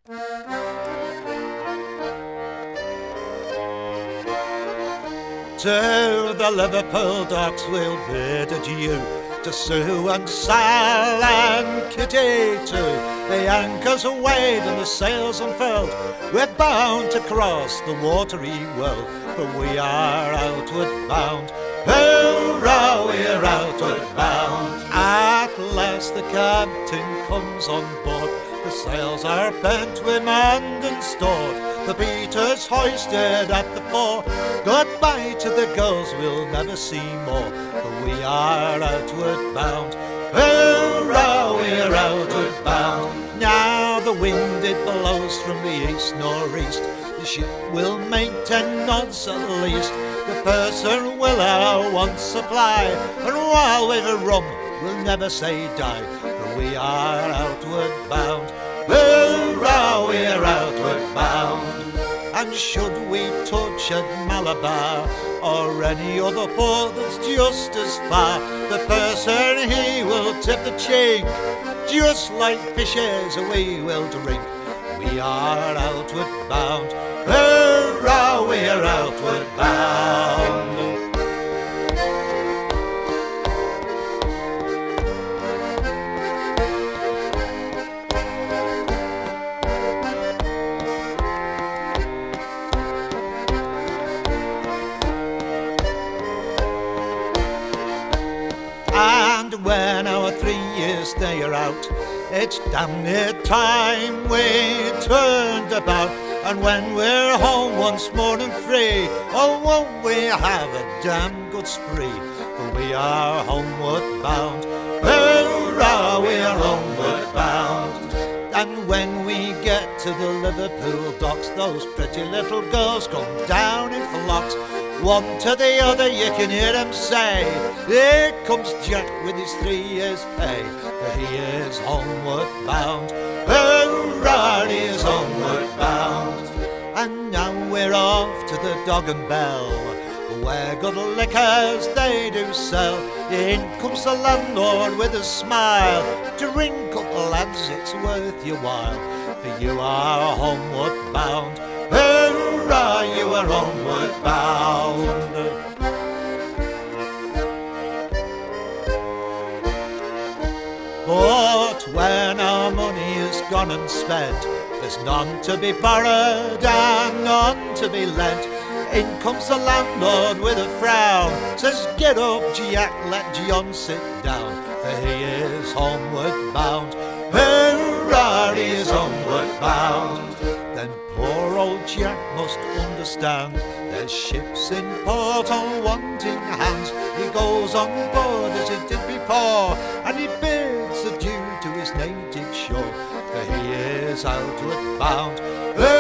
To the Liverpool docks we'll bid adieu, to Sue and Sal and Kitty too. The anchors are weighed and the sails unfurled. We're bound to cross the watery world, for we are outward bound. Hurrah, we're outward bound. At last the captain comes on board. The sails are bent, we're manned and stored. The beaters hoisted at the fore. Goodbye to the girls we'll never see more, for we are outward bound. Hurrah, we're outward bound. Now the wind it blows from the east nor'east. The ship will make 10 knots at least. The purser will our wants supply, and while we've a rum we'll never say die, for we are outward bound. Hurrah, we're outward bound. And should we touch at Malabar or any other port that's just as far, the purser he will tip the chink, just like fishes we will drink. We are outward bound. Hurrah, we're outward bound. And when our 3 years stay are out, it's damn near time we turned about. And when we're home once more and free, oh, won't we have a damn good spree, for we are homeward bound. Hurrah, we're homeward bound. And when we get to the Liverpool docks, those pretty little girls come down in flocks. One to the other you can hear them say, here comes Jack with his 3 years' pay, for he is homeward bound. Hurrah, he is homeward bound. And now we're off to the Dog and Bell, where good liquors they do sell. In comes the landlord with a smile, drink up lads, it's worth your while, for you are homeward bound. Hurrah, you are homeward bound. But when our money is gone and spent, there's none to be borrowed and none to be lent. In comes the landlord with a frown, says, get up, Jack, let John sit down, for he is homeward bound. Hurrah, he is homeward bound. Then poor old Jack must understand, there's ships in port on wanting hands. He goes on board as he did before, and he bids adieu to his native shore, for he is outward bound.